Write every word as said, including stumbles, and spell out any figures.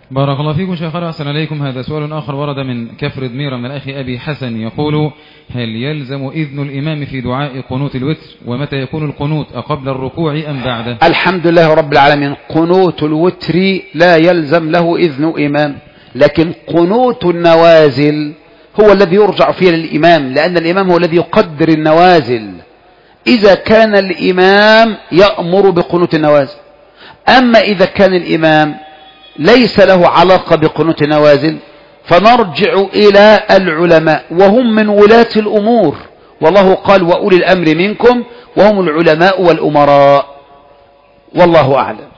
بارك الله فيكم شيخنا، أحسن عليكم. هذا سؤال آخر ورد من كفر دميرة من الأخ أبي حسن يقول: هل يلزم إذن الإمام في دعاء قنوت الوتر؟ ومتى يكون القنوت، أقبل الركوع أم بعده؟ الحمد لله رب العالمين. قنوت الوتر لا يلزم له إذن إمام، لكن قنوت النوازل هو الذي يرجع فيه للإمام، لأن الإمام هو الذي يقدر النوازل إذا كان الإمام يأمر بقنوت النوازل. أما إذا كان الإمام ليس له علاقة بقنوت النوازل فنرجع إلى العلماء، وهم من ولاة الأمور، والله قال: وأولي الأمر منكم، وهم العلماء والأمراء، والله أعلم.